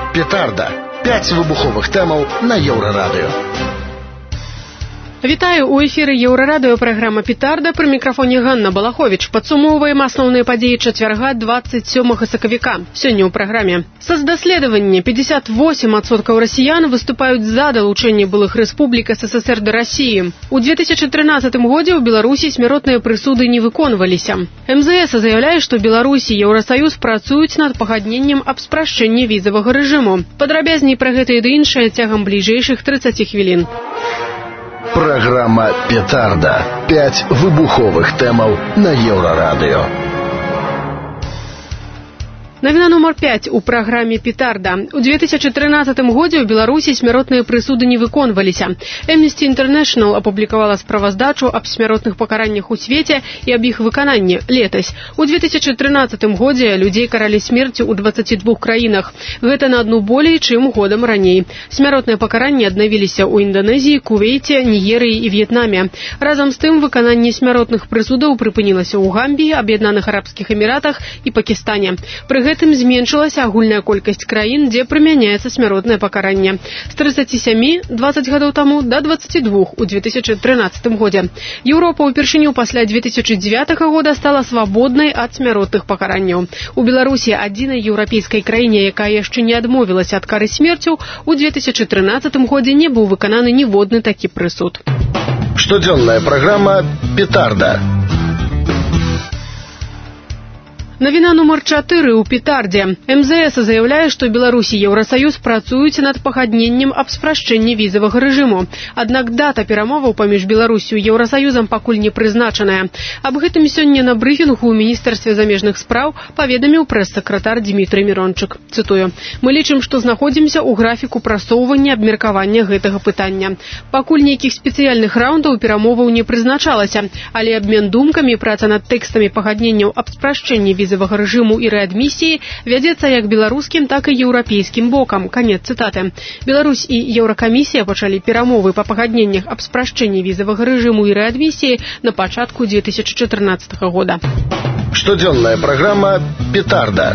Петарда. 5 выбуховых тэмаў на Еўрарадыё. Вітаю, у эфіры Еўрарадыё праграма «Петарда», пры мікрафоне Ганна Балахович. Падсумоўваем асноўныя падзеі чацвярга 27 сакавіка. Сёння ў праграме. Соцдаследаванне 58% расіян выступаюць за далучэнне былых рэспублік СССР да Расіі. У 2013 годзе ў Беларусі смяротныя прысуды не выконваліся. МЗС заяўляе, што Беларусь і Еўрасаюз працуюць над пагадненнем аб спрашчэнні візавага рэжыму. Падрабязней пра гэта і іншае цягам бліжэйшых 30 хвілін. Программа «Петарда». 5 выбуховых тэмаў на Еўрарадыё. Навіна нумар 5 у праграме «Петарда». У 2013 годзе ў Беларусі смяротныя прысуды не выконваліся. Amnesty International апублікавала справаздачу аб смяротных пакараннях у свеце і аб іх выкананні летась. У 2013 годзе людзей каралі смерцю ў 22 краінах. Гэта на адну болей, чым годам раней. Смяротныя пакаранні аднавіліся ў Інданезіі, Кувейце, Нігерыі і В'етнаме. Разам з тым выкананне смяротных прысудаў прыпынілася ў Гамбіі, Аб'яднаных Арабскіх Эміратах і Пакістане. Пры гэтым зменшылася агульная колькасць краін, дзе прымяняецца смяротнае пакаранне. З 37 20 гадоў таму да 22 у 2013 годзе. Еўропа ўпершыню пасля 2009 года стала свабоднай ад смяротных пакаранняў. У Беларусі, адзінай еўрапейскай краіне, якая яшчэ не адмовілася ад кары смерцю, у 2013 годзе не быў выкананы ніводны такі прысуд. Штодзённая праграма «Петарда». Навіна нумар 4 у «Петардзе». МЗС заяўляе, што Беларусь і Еўрасаюз працуюць над пагадненнем аб спрашчэнні візавага рэжыму. Аднак дата перамоваў паміж Беларусю і Еўрасаюзам пакуль не прызначаная. Аб гэтым сёння на брыфінгу ў Міністэрстве замежных спраў паведаміў прэс-сакратар Дмітрый Мірончык. Цытую: «Мы лічым, што знаходзімся ў графіку прасоўвання абмеркавання гэтага пытання. Пакуль нейкіх спецыяльных раундаў перамоваў не прызначалася, але абмен думкамі, праца над тэкстамі пагадненняў аб спрашчэнні візавага рэжыму і рэадмісіі вядзецца як беларускім, так і еўрапейскім бокам». Канец цытаты. Беларусь і Еўракамісія пачалі перамовы па пагадненнях аб спрашчэнні візавага рэжыму і рэадмісіі на пачатку 2014 года. Штодзённая праграма «Петарда».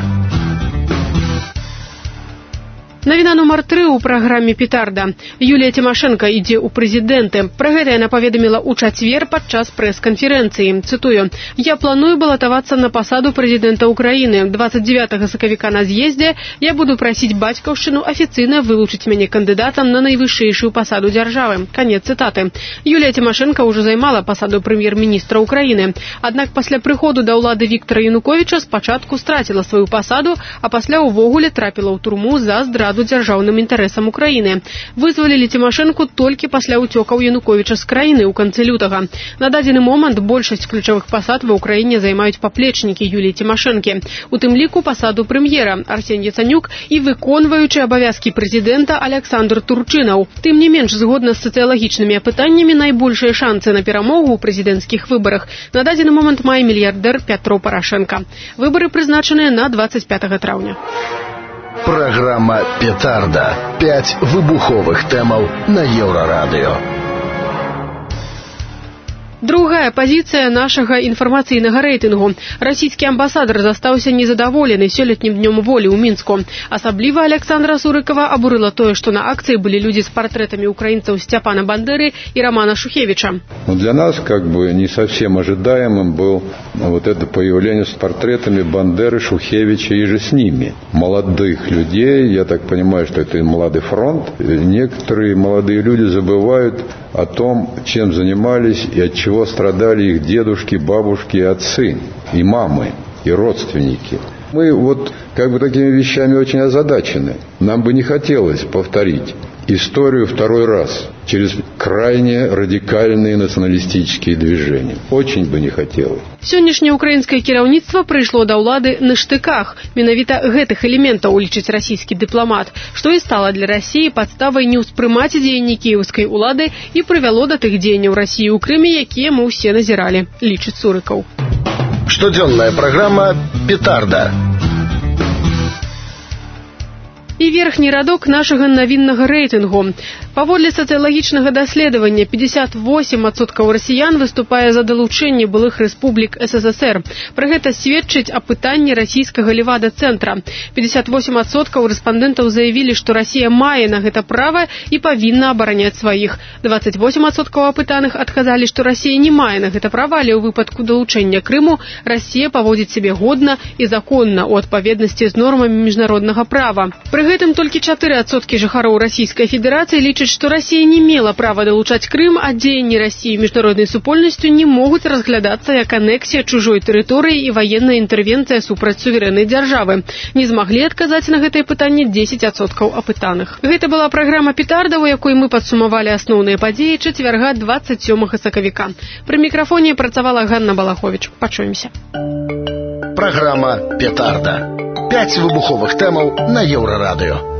Навіна нумар 3 у праграме «Петарда». Юлія Тимошенко ідзе ў прэзідэнты. Пра гэта яна паведаміла ў чацвер падчас прэс-канферэнцыі. Цытую: «Я планую балатавацца на пасаду прэзідэнта Украіны. 29 сакавіка на з'ездзе я буду прасіць бацькаўшчыну афіцыйна вылучыць мяне кандыдатам на найвышэйшую пасаду дзяржавы». Канец цытаты. Юлія Тимошенко ўжо займала пасаду прэм'ер-міністра Украіны. Аднак пасля прыходу да ўлады Віктара Януковіча спачатку страціла сваю пасаду, а пасля ўвогуле трапіла ў турму за здраду дзяржаўным інтарэсам Украіны. Вызвалілі Тимошенко толькі пасля ўцёкаў Януковіча з краіны ў канцы лютага. На дадзены момант большасць ключавых пасад ва Ўкраіне займаюць паплечнікі Юліі Тимошенко, у тым ліку пасаду прэм'ера Арсень Яцанюк і выконваючы абавязкі прэзідэнта Аляксандр Турчынаў. Тым не менш, згодна з сацыялагічнымі апытаннямі, найбольшыя шанцы на перамогу ў прэзідэнцкіх выбарах на дадзены момант мае мільярдэр Пятро Парашенко. Выбары прызначаныя на 25 траўня. Программа «Петарда». 5 выбуховых тэмаў на Еўрарадыё. Другая пазіцыя нашага інфармацыйнага рэйтынгу. Расійскі амбасадар застаўся незадаволены сёлетнім днём волі ў Мінску. Асабліва Александра Сурыкова абурыла тое, што на акцыі былі людзі з партрэтамі украінцаў Степана Бандеры и Романа Шухевича. Для нас не совсем ожидаемым был вот это появление с портретами Бандеры, Шухевича и же с ними. Молодых людей, я так понимаю, что это молодой фронт. Некоторые молодые люди забывают о том, чем занимались и от чего страдали их дедушки, бабушки, отцы, и мамы, и родственники. Мы такими вещами очень озадачены. Нам бы не хотелось повторить историю второй раз через крайне радикальные националистические движения. Очень бы не хотелось. Сённяшняе украінскае кіраўніцтва прыйшло да ўлады на штыках. Менавіта гэтых элементаў лічыць расійскі дыпламат, што і стала для Расіі падставай не ўспрымаць дзеянні кіеўскай улады і прывяло да тых дзеянняў Расіі ў Крыме, якія мы ўсе назіралі, лічыць Сурыкаў. Штодзённая праграма «Петарда». І верхні радок нашага навіннага рэйтынгу. Паводле сацыялагічнага даследавання 58% расіян выступае за далучэнне былых рэспублік СССР. Пры гэта сведчыць о пытанні расійскага Левада-цэнтра. 58% рэспандэнтаў заявілі, што Расія мае на гэта права і павінна абараняць сваіх. 28% апытаных адказалі, што Расія не мае на гэта права, але ў выпадку далучэння Крыму Расія паводзіць сябе годна і законна у адпаведнасці з нормамі міжнароднага права. Пры гэтым толькі 4% жыхароў Расійскай Федэрацыі лічаць, што Расія не мела права далучаць Крым, а дзеянні Расіі міжнароднай супольнасцю не могуць разглядацца як анексія чужой тэрыторыі і ваенная інтэрвенцыя супраць суверэннай дзяржавы. Не змаглі адказаць на гэтае пытанне 10% апытаных. Гэта была праграма «Петарда», у якой мы падсумавалі асноўныя падзеі чацвярга 27 сакавіка. Пры мікрафоне працавала Ганна Балахович. Пачуемся. Праграма «Петарда». 5 выбуховых тэмаў на Еўрарадыё.